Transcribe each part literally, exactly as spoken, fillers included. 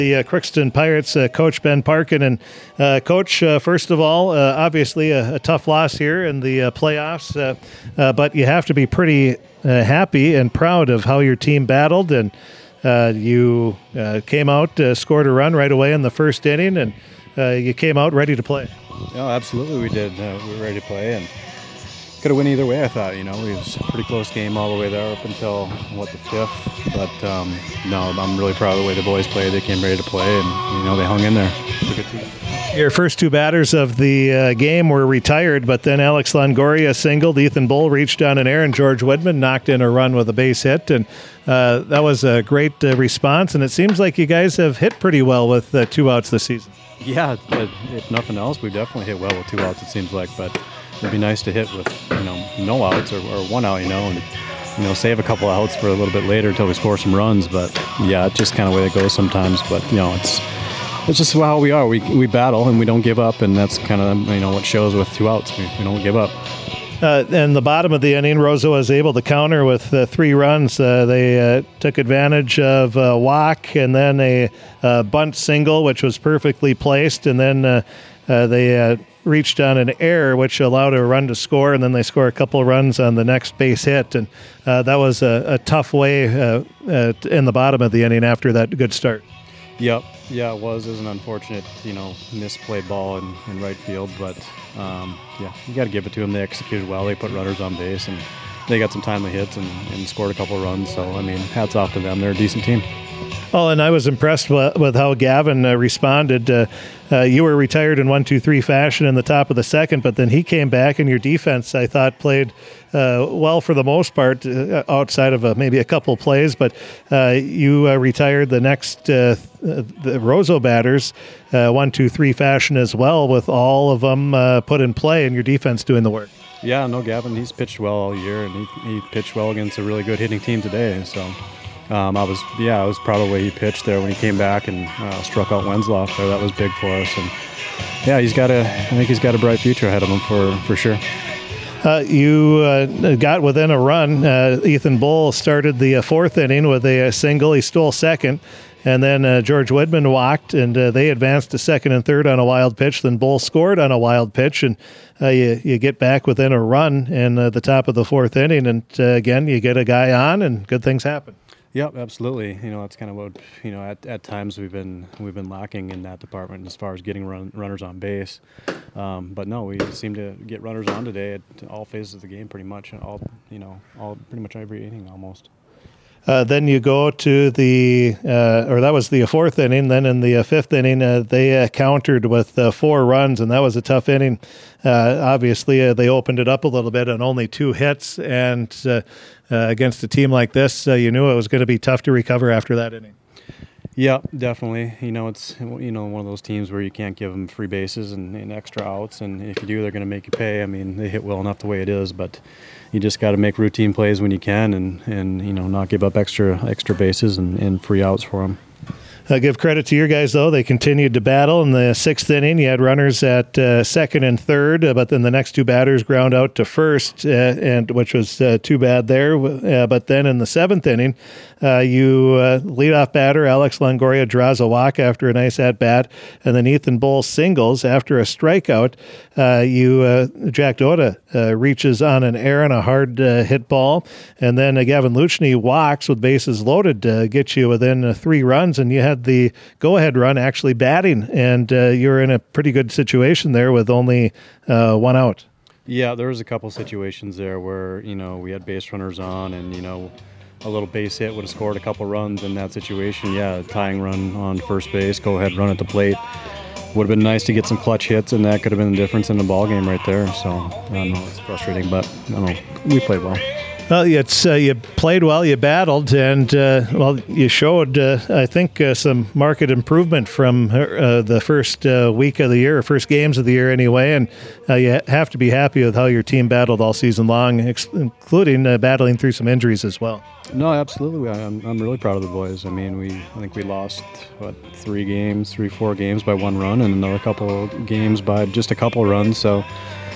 The uh, Crookston Pirates uh, coach Ben Parkin. And uh, coach, uh, first of all, uh, obviously a, a tough loss here in the uh, playoffs, uh, uh, but you have to be pretty uh, happy and proud of how your team battled. And uh, you uh, came out, uh, scored a run right away in the first inning, and uh, you came out ready to play. Oh, absolutely, we did. Uh, we were ready to play, and could have went either way, I thought. You know, it was a pretty close game all the way there up until, what, the fifth. But, um, no, I'm really proud of the way the boys played. They came ready to play, and, you know, they hung in there. It's a good team. Your first two batters of the uh, game were retired, but then Alex Longoria singled. Ethan Bull reached down an air, and George Widman knocked in a run with a base hit. And uh, that was a great uh, response, and it seems like you guys have hit pretty well with uh, two outs this season. Yeah, if nothing else, we definitely hit well with two outs, it seems like. But it'd be nice to hit with, you know, no outs or, or one out, you know, and, you know, save a couple of outs for a little bit later until we score some runs. But, yeah, it's just kind of the way it goes sometimes. But, you know, it's it's just how we are. We we battle and we don't give up, and that's kind of, you know, what shows with two outs. We, we don't give up. Uh, in the bottom of the inning, Roseau was able to counter with uh, three runs. Uh, they uh, took advantage of a walk and then a uh, bunt single, which was perfectly placed, and then uh, uh, they uh, reached on an error, which allowed a run to score, and then they score a couple runs on the next base hit. And uh, that was a, a tough way uh, uh, in the bottom of the inning after that good start. Yep. Yeah, it was. It was an unfortunate, you know, misplay ball in, in right field. But, um, yeah, you got to give it to them. They executed well. They put runners on base, and they got some timely hits and, and scored a couple runs. So, I mean, hats off to them. They're a decent team. Oh, and I was impressed with, with how Gavin uh, responded. Uh, uh, you were retired in one two three fashion in the top of the second, but then he came back, and your defense, I thought, played uh, well for the most part, uh, outside of uh, maybe a couple plays. But uh, you uh, retired the next uh, the Roseau batters uh, one two three fashion as well, with all of them uh, put in play, and your defense doing the work. Yeah, no, Gavin, he's pitched well all year, and he, he pitched well against a really good hitting team today. So. Um, I was, yeah, I was proud of the way he pitched there when he came back and uh, struck out Wenslow there. That was big for us, and yeah, he's got a, I think he's got a bright future ahead of him for for sure. Uh, you uh, got within a run. Uh, Ethan Bull started the uh, fourth inning with a, a single. He stole second, and then uh, George Widman walked, and uh, they advanced to second and third on a wild pitch. Then Bull scored on a wild pitch, and uh, you you get back within a run in uh, the top of the fourth inning, and uh, again you get a guy on, and good things happen. Yep, absolutely. You know, that's kind of what, you know, at, at times we've been we've been lacking in that department as far as getting run, runners on base. Um, but no, we seem to get runners on today at all phases of the game, pretty much all, you know, all pretty much every inning almost. Uh, then you go to the, uh, or that was the fourth inning. Then in the uh, fifth inning, uh, they uh, countered with uh, four runs, and that was a tough inning. Uh, obviously, uh, they opened it up a little bit on only two hits, and uh, uh, against a team like this, uh, you knew it was going to be tough to recover after that inning. Yeah, definitely. You know, it's, you know, one of those teams where you can't give them free bases and, and extra outs, and if you do, they're going to make you pay. I mean, they hit well enough the way it is, but you just got to make routine plays when you can, and, and you know, not give up extra extra bases and, and free outs for them. Uh, give credit to your guys, though. They continued to battle. In the sixth inning, you had runners at uh, second and third, uh, but then the next two batters ground out to first, uh, and which was uh, too bad there. Uh, but then in the seventh inning, uh, you uh, leadoff batter Alex Longoria draws a walk after a nice at-bat, and then Ethan Bull singles after a strikeout. Uh, you uh, Jack Dota uh, reaches on an error on a hard uh, hit ball, and then uh, Gavin Luchny walks with bases loaded to get you within uh, three runs, and you had the go-ahead run actually batting, and uh, you were in a pretty good situation there with only uh, one out. Yeah, there was a couple situations there where, you know, we had base runners on, and, you know, a little base hit would have scored a couple runs in that situation. Yeah, a tying run on first base, go-ahead run at the plate. Would have been nice to get some clutch hits, and that could have been the difference in the ball game right there. So, I don't know, it's frustrating, but I don't know, we played well. Well, it's uh, you played well, you battled, and uh, well, you showed, uh, I think, uh, some marked improvement from uh, the first uh, week of the year, or first games of the year anyway, and uh, you have to be happy with how your team battled all season long, ex- including uh, battling through some injuries as well. No, absolutely. I'm I'm really proud of the boys. I mean, we I think we lost what three games, three four games by one run, and another couple games by just a couple runs. So,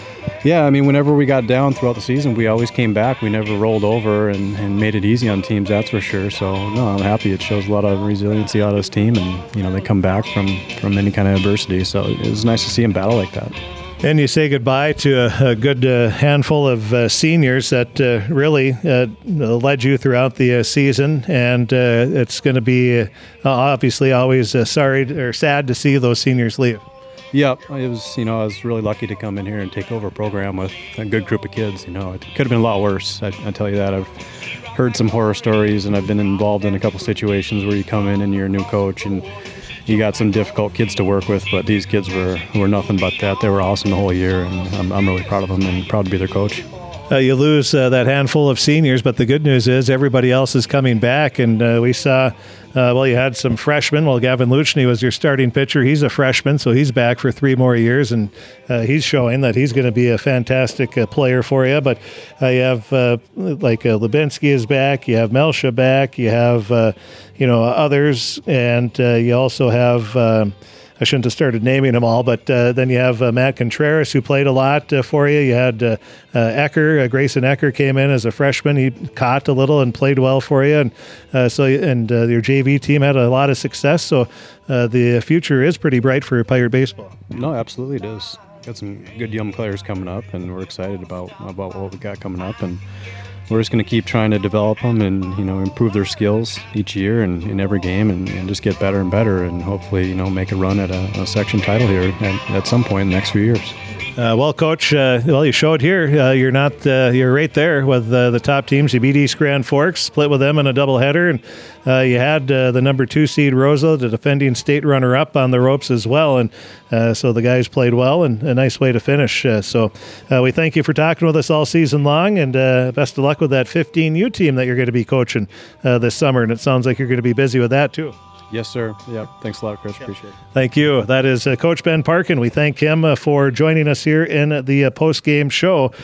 Yeah, I mean, whenever we got down throughout the season, we always came back. We never rolled over and, and made it easy on teams, that's for sure. So, no, I'm happy. It shows a lot of resiliency out of this team, and, you know, they come back from, from any kind of adversity. So it was nice to see them battle like that. And you say goodbye to a, a good uh, handful of uh, seniors that uh, really uh, led you throughout the uh, season, and uh, it's going to be uh, obviously always uh, sorry or sad to see those seniors leave. Yep, it was, you know, I was really lucky to come in here and take over a program with a good group of kids. You know, it could have been a lot worse, I, I tell you that. I've heard some horror stories, and I've been involved in a couple situations where you come in and you're a new coach, and you got some difficult kids to work with, but these kids were, were nothing but that. They were awesome the whole year, and I'm, I'm really proud of them and proud to be their coach. Uh, you lose uh, that handful of seniors, but the good news is everybody else is coming back, and uh, we saw, uh, well, you had some freshmen. Well, Gavin Luchny was your starting pitcher. He's a freshman, so he's back for three more years, and uh, he's showing that he's going to be a fantastic uh, player for you. But uh, you have, uh, like, uh, Lubinsky is back, you have Melsha back, you have, uh, you know, others, and uh, you also have... Uh, I shouldn't have started naming them all, but uh, then you have uh, Matt Contreras, who played a lot uh, for you. You had uh, uh, Ecker, uh, Grayson Ecker came in as a freshman. He caught a little and played well for you, and uh, so and uh, your J V team had a lot of success. So uh, the future is pretty bright for Pirate baseball. No, absolutely it is. Got some good young players coming up, and we're excited about about what we got coming up, and we're just going to keep trying to develop them and, you know, improve their skills each year and in every game, and, and just get better and better, and hopefully, you know, make a run at a, a section title here at, at some point in the next few years. Uh, well, Coach, uh, well, you showed here. Uh, you're not. Uh, you're right there with uh, the top teams. You beat East Grand Forks, split with them in a doubleheader, and uh, you had uh, the number two seed Rosa, the defending state runner-up, on the ropes as well. And uh, so the guys played well, and a nice way to finish. Uh, so uh, we thank you for talking with us all season long, and uh, best of luck with that fifteen U team that you're going to be coaching uh, this summer. And it sounds like you're going to be busy with that too. Yes, sir. Yeah. Thanks a lot, Chris. Appreciate it. Thank you. That is uh, Coach Ben Parkin. We thank him uh, for joining us here in the uh, post-game show